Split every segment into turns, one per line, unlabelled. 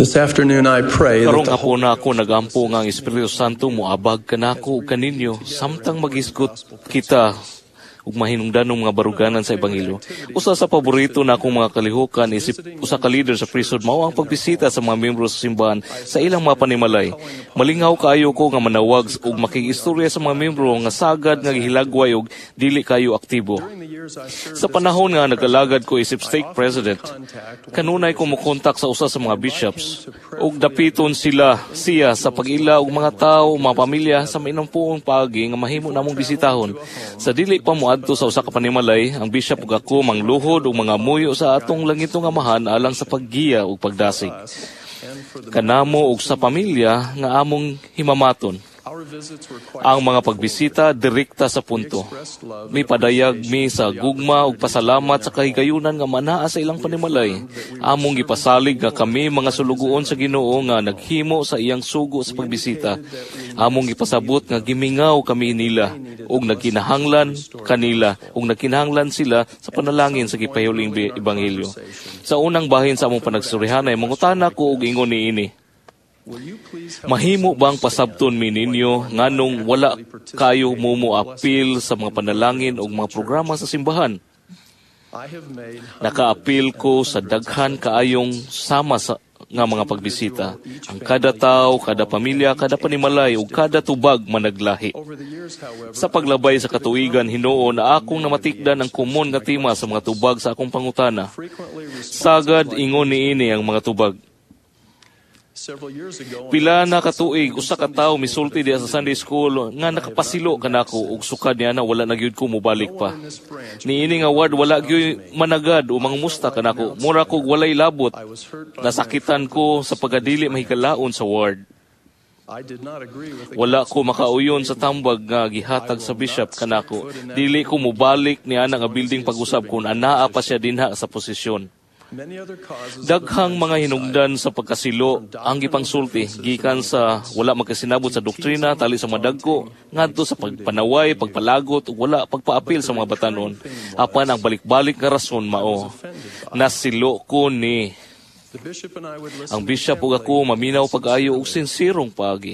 This afternoon I pray
Karong
that the
hapon na ako nagampo nga ang Espiritu Santo moabag kanako ug kaninyo samtang magisgot kita ug mahinungdanong mga baruganan sa Ebanghelyo. Usa sa paborito na akong mga kalihukan isip usa ka leader sa priesthood mao ang pagbisita sa mga miyembro sa simbahan sa ilang mga panimalay. Malingaw kaayo ko nga manawag ug makigistorya sa mga miyembro nga sagad nga gihilagway ug dili kayo aktibo. Sa panahon nga nagalagad ko isip stake president, kanunay ko mokontak sa usa sa mga bishops ug dapiton siya sa pag-ila og mga tawo, mga pamilya sa mainampuong paagi nga mahimo namong bisitahon. Sa dili pa moadto sa usa ka panimalay, ang bishop ug ako mangluhod og mga muyo sa atong langitong amahan alang sa paggiya ug pagdasig kanamo ug sa pamilya nga among himamaton. Ang mga pagbisita direkta sa punto. May padayag mi sa gugma ug pasalamat sa kahigayunan nga manaa sa ilang panimalay. Among gipasalig nga kami mga sulugoon sa Ginoo nga naghimo sa iyang sugo sa pagbisita. Among gipasabot nga gimingaw kami nila ug nagkinahanglan kanila ug nagkinahanglan sila sa panalangin sa gipahiuling ebanghelyo. Sa unang bahin sa among panagsurihanay, mangutana ko og ingon niini. Mahimo bang pasabton mi ninyo nganong wala kayo apil sa mga panalangin o mga programa sa simbahan? Nakaapil ko sa daghan kaayong sama sa nga mga pagbisita. Ang kada tao, kada pamilya, kada panimalay o kada tubag managlahi. Sa paglabay sa katuigan Hinoo na akong namatikdan ang kumon nga tema sa mga tubag sa akong pangutana. Sagad ingon niini ang mga tubag. Pila na katuig usa ka tawo misulti diha sa Sunday school nga nakapasilo kanako ug sukad niya na wala na gyud ko mobalik pa. Niini nga ward wala gyud managad o mangumusta kanako. Mura kog walay labot. Nasakitan ko sa pagadili mahikalaon sa ward. Wala ko makauyon sa tambag nga gihatag sa bishop kanako. Dili ko mobalik niya nga building pag-usab kung anaa pa siya dinha sa posisyon. Daghang mga hinungdan sa pagkasilo ang gipangsulti gikan sa wala magkasinabot sa doktrina tali sa madagko ngadto sa pagpanaway, pagpalagot ug wala pagpaapil sa mga batanon. Apan ang balik-balik nga rason mao nasilo ko ni ang bishop ug ako maminaw pag-ayo og sinsirong paagi.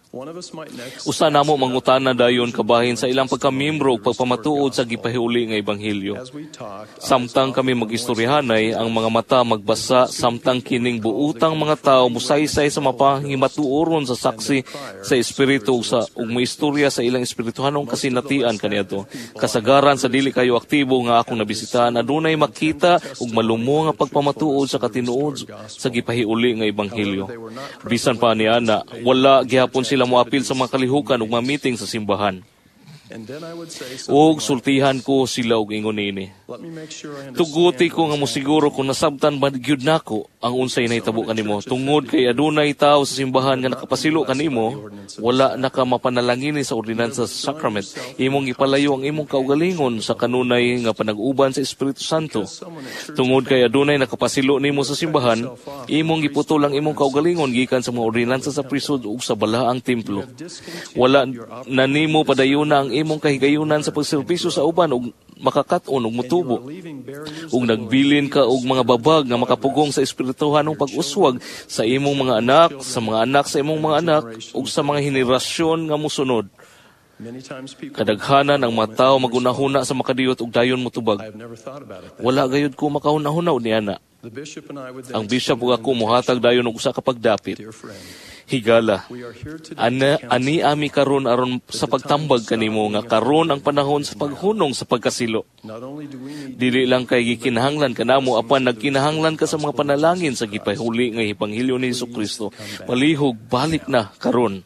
Usa namo mangutana dayon kabahin sa ilang pagkamiyembro ug pagpamatuod sa gipahiuli nga ebanghelyo. Samtang kami magistoryahanay, ang mga mata magbasa samtang kining buutang mga tao musaysay sa mapahimatuoron sa saksi sa espiritu ug maistorya sa ilang espirituhanong kasinatian kaniadto. Kasagaran sa dili kayo aktibo nga akong nabisitahan adunay makita ug malumo nga pagpamatuod sa katinuod sa gipahiuli nga ebanghelyo. Bisan pa niana, wala gihapon sila moapil sa mga kalihukan ug mga meeting sa simbahan. Og sultihan ko sila og ingon niini. Tuguti ko nga mosiguro kung nasabtan ba gyud nako ang unsay nahitabo kanimo tungod kay adunay tawo sa simbahan nga nakapasilo kanimo wala naka mapanalangin sa ordinansa sa sacrament. Imong ipalayo ang imong kaugalingon sa kanunay nga panag-uban sa Espiritu Santo. Tungod kay adunay nakapasilo nimo sa simbahan, imong giputol ang imong kaugalingon gikan sa mga ordinansa sa priesthood ug sa balaang templo. Wala na nimo padayuna ang imong kahigayunan sa pagserbisyo sa uban ug makakat-on ug mutubo. Ug nagbilin ka og mga babag nga makapugong sa espirituhanong pag-uswag sa imong mga anak, sa imong mga anak ug sa mga henerasyon nga mosunod. Kadaghanan ang mga tao magunahuna sa makadiyot ug dayon motubag. Wala gayud ko makahuna-hunaw niana. Ang bishop ug ako mohatag dayon og usa ka pagdapit. Higala, ani ami karon aron sa pagtambag kanimo nga karon ang panahon sa paghunong sa pagkasilo. Dili lang kay gikinahanglan kanamo apan nagkinahanglan ka sa mga panalangin sa gipahuli nga ebanghelyo ni Hesukristo. Palihog balik na karon.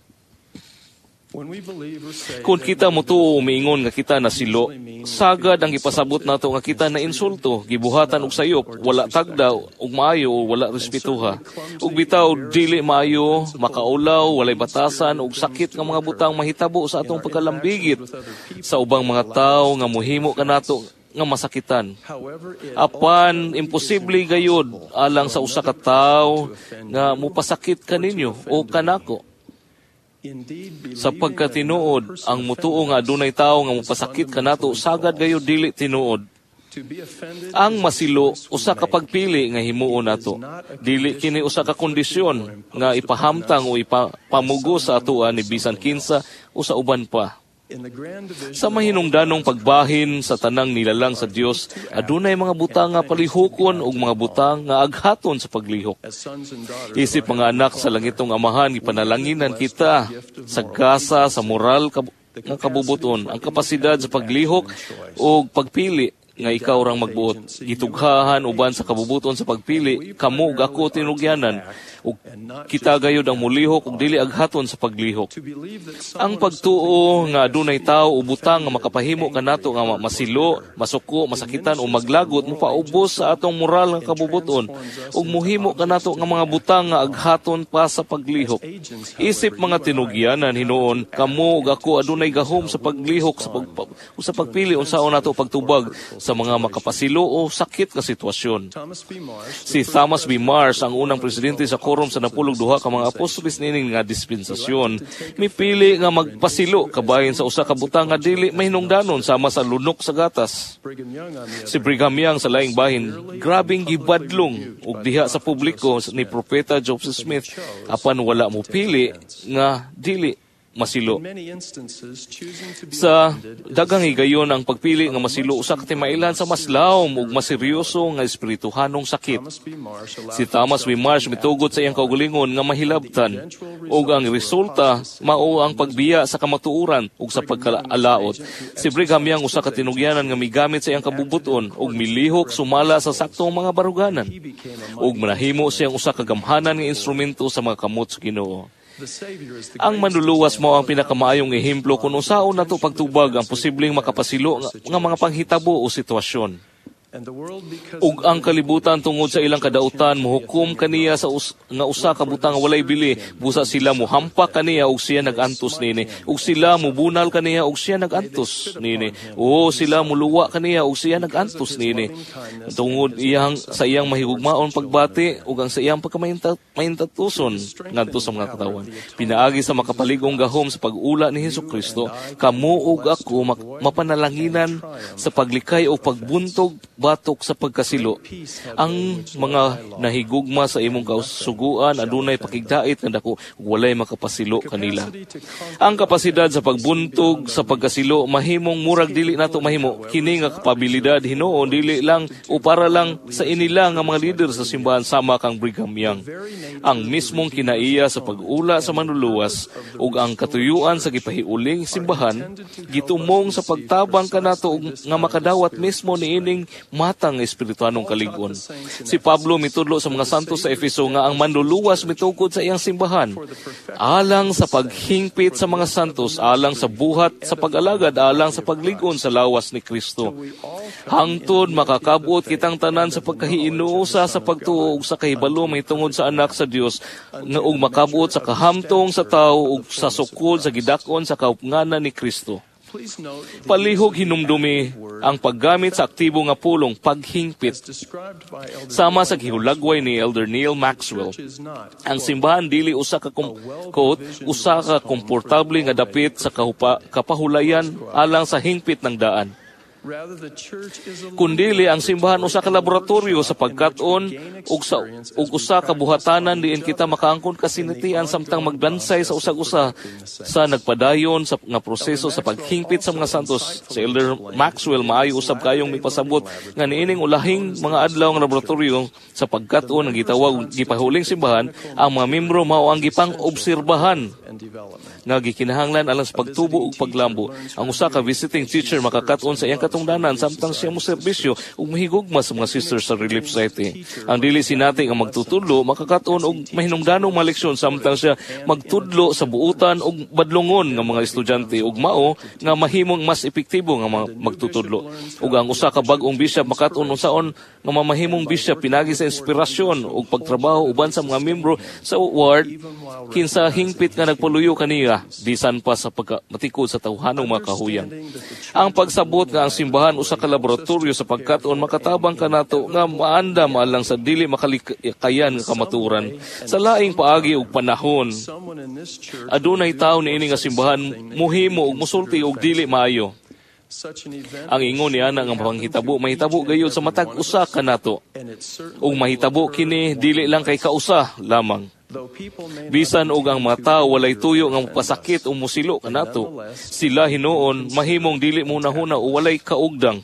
Kung kita mutuo umiingon nga kita nasilo, sagad ang ipasabot nato nga kita na insulto, gibuhatan og sayop, wala tagda ug maayo o wala respetuha. Ug bitaw dili maayo, makaulaw, walay batasan ug sakit nga mga butang mahitabo sa atong pagkalambigit sa ubang mga tawo nga mohimo kanato nga masakitan. Apan imposible gayud alang sa usa ka tawo nga mupasakit kaninyo o kanako. Sa pagkatinuod, ang mutuo nga adunay tao nga mopasakit kanato sagad gayud dili tinuod. Ang masilo usa ka pagpili nga himuon nato. Dili kini usa ka kondisyon nga ipahamtang o ipamugo sa atoa ni bisan kinsa o sa uban pa. Sa mahinungdanong pagbahin sa tanang nilalang sa Dios, adunay mga butang nga palihokon ug mga butang nga aghaton sa paglihok. Isip mga anak sa langitong Amahan, ipanalanginan kita sa gasa sa moral nga kabubuton, ang kapasidad sa paglihok o pagpili nga ikaw rang magbuot. Gitughahan uban sa kabubuton sa pagpili, kamo ug ako tinugyanan, ug kita gayud ang mulihok ug dili aghaton sa paglihok. Ang pagtuo nga adunay tawo o butang nga makapahimo kanato nga masilo, masuko, masakitan o maglagot mopaubos sa atong moral nga kabubuton ug mohimo kanato nga mga butang nga aghaton pa sa paglihok. Isip mga tinugyanan hinuon, kamo ug ako adunay gahom sa paglihok sa pagpili unsaon nato pagtubag sa mga makapasilo o sakit nga sitwasyon. Si Thomas B. Mars, ang unang presidente sa Quorum sa napulog duha ka mga apostoles nining nga dispensasyon, mipili nga magpasilo kabahin sa usa ka butang nga dili mahinungdanon sama sa lunok sa gatas. Si Brigham Young sa laing bahin, grabing gibadlong ug diha sa publiko ni Propeta Joseph Smith, apan wala mo pili nga dili masilo. Sa daghang higayon ang pagpili nga masilo usa ka timailhan sa mas lawom ug mas seryoso nga espirituhanong sakit. Si Thomas B. Marsh mitugod sa iyang kaugalingon nga mahilabtan ug ang resulta mao ang pagbiya sa kamatuoran ug sa pagkalaot. Si Brigham Young usa ka tinugyanan nga migamit sa iyang kabubuton ug milihok sumala sa saktong mga baruganan ug manahimo siyang usa ka gamhanan nga instrumento sa mga kamot sa Ginoo. Ang manluluwas mo ang pinakamaayong ehemplo kung unsaon nato pagtubag ang posibleng makapasilo nga mga panghitabo o sitwasyon. Ug ang kalibutan tungod sa ilang kadautan mohukom kaniya sa nga usa ka butang walay bili, busa sila mohampak kaniya ug siya nagantos nini, ug sila mobunal kaniya ug siya nagantos nini, o sila muluwa kaniya ug siya nagantos nini. Tungod sa iyang mahigugmaon pagbati ug ang sa iyang pagkamahintatuson ngadto sa mga katawan. Pinaagi sa makapaligong gahom sa pag-ula ni Hesukristo, kamo ug ako mapanalanginan sa paglikay o pagbuntog batok sa pagkasilo. Ang mga nahigugma sa imong kausuguan adunay pakigdait nga dako walay makapasilo kanila. Ang kapasidad sa pagbuntog sa pagkasilo mahimong murag dili nato mahimo. Kini nga kapabilidad hinuon dili lang o para lang sa inila nga mga leader sa simbahan sama kang Brigham Young. Ang mismong kinaiya sa pag-ula sa manluluwas ug ang katuyuan sa gipahiuling simbahan gitumong sa pagtabang kanato nga makadawat mismo niining matang espirituanong kalig-on. Si Pablo mitudlo sa mga santos sa Efeso nga ang manluluwas mitukod sa iyang simbahan. Alang sa paghingpit sa mga santos, alang sa buhat sa pag-alagad, alang sa paglig-on sa lawas ni Kristo. Hangtod makakabot kitang tanan sa pagkahiinuusa sa pagtuo ug sa kahibalo mahitungod sa anak sa Dios nga ug makabot sa kahamtong sa tawo ug sa sukod sa gidakon sa kaupnganan ni Kristo. Palihog hinumdumi ang paggamit sa aktibo nga pulong paghingpit. Sama sa gihulagway ni Elder Neil Maxwell, ang simbahan dili usa ka usa ka komportable nga dapit sa kapahulayan alang sa hingpit ng daan. Kundili ang simbahan usa ka laboratorio sa pagkat-on ug usa ka buhatanan diin kita makaangkon kasinitian samtang magdansay sa usag-usa sa nagpadayon sa nga proseso sa paghingpit sa mga santos. Si Elder Maxwell maayo usab kayong mipasabot nga niining ulahing mga adlaw nga laboratorio sa pagkat-on ang gitawag gipahuling simbahan, ang mga membro mao ang gipang-obserbahan nga gikinahanglan alang sa pagtubo ug paglambo. Ang usa ka visiting teacher makakat-on sa iyang katungdanan samtang siya mo serbisyo ug mahigugma sa mga sisters sa Relief Society. Ang dili sinati nga magtutudlo makakat-on og mahinungdanong mga leksyon samtang siya magtudlo sa buutan ug badlongon nga mga estudyante ug mao nga mahimong mas epektibo nga magtutudlo. Ug ang usa ka bag-ong bishop makat-on unsaon nga mamahimong bishop pinagi sa inspirasyon ug pagtrabaho uban sa mga membro sa ward kinsa hingpit nga nagpaluyo kaniya bisan pa sa pagmatikod sa tawhanong mga kahuyang. Ang pagsabot nga ang simbahan usa ka laboratorio sa pagkat-on makatabang kanato nga maandam alang sa dili makalikayan nga kamaturan. Sa laing paagi ug panahon, adunay tawo niini nga simbahan mohimo ug mosulti og dili maayo. Ang ingon niya nga panghitabo mahitabo gayud sa matag usa kanato. Ug mahitabo kini dili lang kay kausa lamang. Bisan og ang mga tao walay tuyo nga mapasakit o musilo kanato, sila hinuon mahimong dili munahuna o walay kaugdang.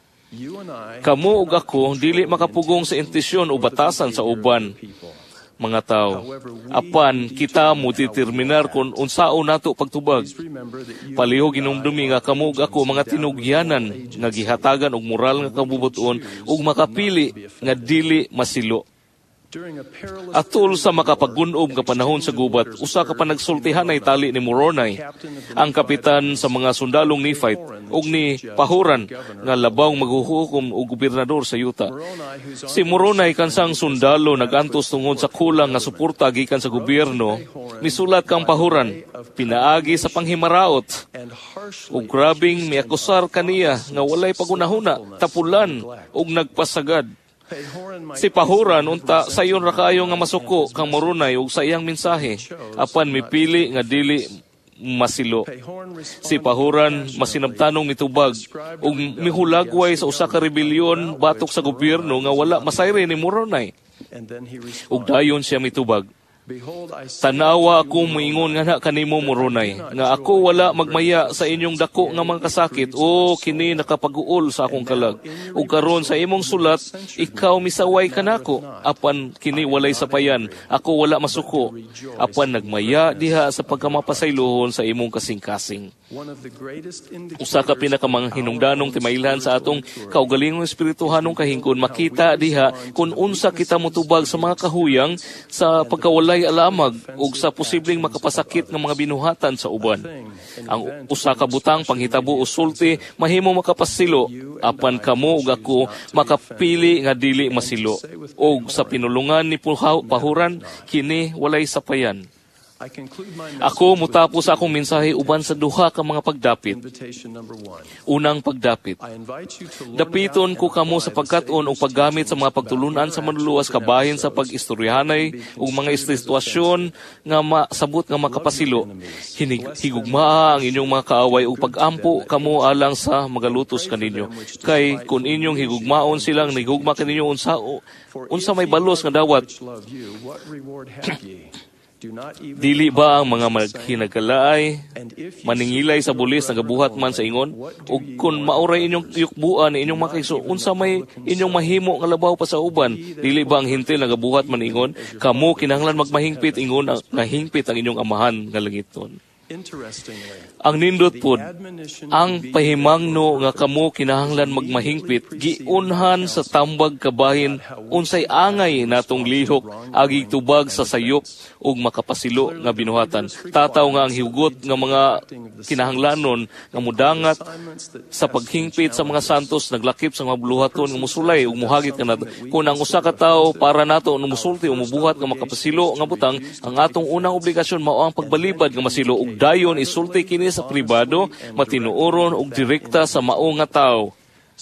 Kamo ug ako dili makapugong sa intensyon o batasan sa uban mga tao. Apan kita mo determinar kung unsao nato pagtubag. Palihog hinumdumi nga kamo ug ako mga tinugyanan nga gihatagan og moral nga kabubuton ug makapili nga dili masilo. Atol sa makapagunob nga panahon sa gubat, usa ka panagsultihan ay tali ni Moroni, ang kapitan sa mga sundalong Nephite, ug ni Pahuran, nga labaw maghuhukom o gobernador sa yuta. Si Moroni kansang sundalo nagantos tungod sa kulang nga suporta gikan sa gobyerno, misulat kang Pahuran, pinaagi sa panghimaraot, ug grabing miakusar kaniya nga walay pagunahuna, tapulan, ug nagpasagad. Si Pahuran unta sayon ra kaayo nga masuko kang Moroni ug sa iyang mensahe, apan mipili nga dili masilo. Si Pahuran masinabtanong mitubag ug mihulagway sa usa ka rebelyon batok sa gobyerno nga wala masayre ni Moroni. Ug dayon siya mitubag, tanawa ako moingon nga na kanimo Moroni, nga ako wala magmaya sa inyong dako nga mga kasakit o kini nakapag-uol sa akong kalag. Ug karon sa imong sulat, ikaw misaway kanako, apan kini walay sapayan, ako wala masuko, apan nagmaya diha sa pagkamapasaylohon sa imong kasing-kasing. Usa ka pinakamang hinungdanong timailhan sa atong kaugalingong espirituhanong kahingkon, makita diha kung unsa kita motubag sa mga kahuyang sa pagkawalay alamag ug sa posibleng makapasakit ng mga binuhatan sa uban. Ang usa ka butang panghitabo o sulti mahimo makapasilo, apan kamo ug ako makapili nga dili masilo. Ug sa pinulungan ni Pahuran, kini walay sapayan. Ako mutapos sa akong mensahe uban sa duha ka mga pagdapit. Unang pagdapit. Dapiton ko kamo sa pagkat-on o paggamit sa mga pagtulunan sa manluluwas kabahin sa pag-istoryahanay o mga sitwasyon nga sabot nga makapasilo. Higugmaa ang inyong mga kaaway o pag-ampo kamo alang sa magalutos kaninyo. Kay kung inyong higugmaon silang nigugma kaninyo unsa may balos nga dawat. Dili ba ang mga maghinagkalaay, maningilay sa bulis nagabuhat man sa ingon? O kung mauray inyong yukbuan inyong makaiso, unsa may inyong mahimo nga labaw pa sa uban? Dili ba ang hintil nagabuhat man ingon? Kamo kinahanglan magmahingpit ingon nga hingpit ang inyong amahan nga langiton. Ang nindot pod, ang pahimangno nga kamo kinahanglan magmahingpit, giunhan sa tambag kabahin, unsay angay natong lihok, agi tubag sa sayop, ug makapasilo nga binuhatan. Tataw nga ang hiugot nga mga kinahanglanon nga mudangat sa paghingpit sa mga santos, naglakip sa mga buluhaton nga musulay, ug muhagit ka nato. Kung ang usa ka tawo para nato musulti o mubuhat nga makapasilo nga butang, ang atong unang obligasyon mao ang pagbalibad nga masilo, ug dayon isulti kini sa pribado, matinuoron ug direkta sa mao nga tawo.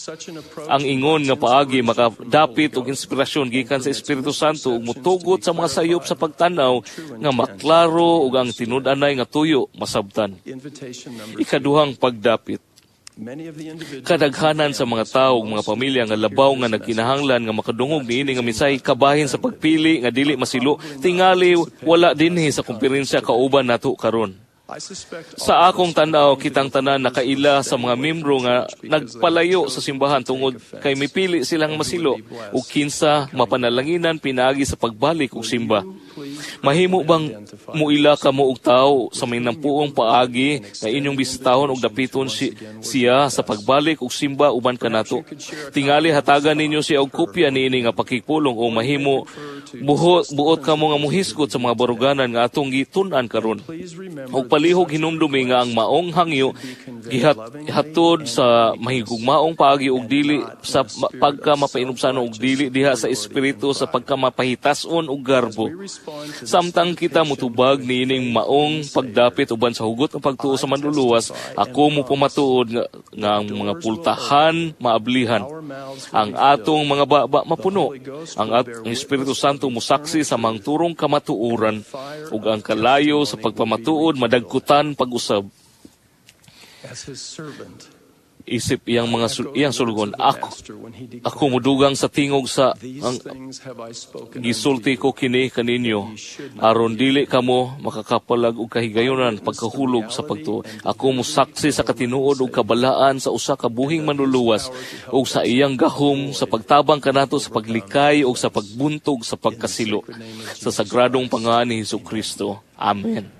Ang ingon nga paagi makadapit og inspirasyon gikan sa Espiritu Santo ug mutugot sa mga sayop sa pagtanaw nga maklaro ug ang tinud-anay nga tuyo masabtan. Ikaduhang pagdapit. Kadaghanan sa mga tao ug mga pamilya nga labaw nga nagkinahanglan nga makadungog niini nga mensahe kabahin sa pagpili nga dili masilo, tingali wala dinhi sa komperensya kauban nato karon. Sa akong tanaw, kitang tanan nakaila sa mga membro nga nagpalayo sa simbahan tungod kay mipili silang masilo ug kinsa mapanalanginan pinaagi sa pagbalik og simba. Mahimo bang muila kamo og tawo sa may nampuong paagi nga inyong bisitahon ug dapiton siya sa pagbalik og simba uban kanato? Tingali hatagan ninyo siya og kopya niini nga pakigpulong o mahimo buot kamo nga muhisgot sa mga baruganan nga atong gitun-an karon. Og palihog hinumdumi nga ang maong hangyo gihatod sa mahigugmaong paagi og dili sa pagkamapainumpsano og dili diha sa espiritu sa pagkamapahitas-on og garbo. Samtang kita mutubag niining maong pagdapit uban sa hugot ng pagtuo sa manluluwas, ako mo pumatuod nga ang mga pultahan maablihan, ang atong mga baba mapuno, ang Espiritu Santo musaksi sa mangturong kamatuoran, ug ang kalayo sa pagpamatuod madagkutan pag-usab. Isip iyang sulgon, ako mudugang sa tingog sa gisulti ko kini kaninyo, aron dili kamo makakapalag og kahigayunan pagkahulog sa pagtuo. Ako musaksi sa katinuod ug kabalaan sa usa ka buhing manluluwas ug sa iyang gahom sa pagtabang kanato sa paglikay ug sa pagbuntog sa pagkasilo sa sagradong pangalan ni Hesukristo. Amen.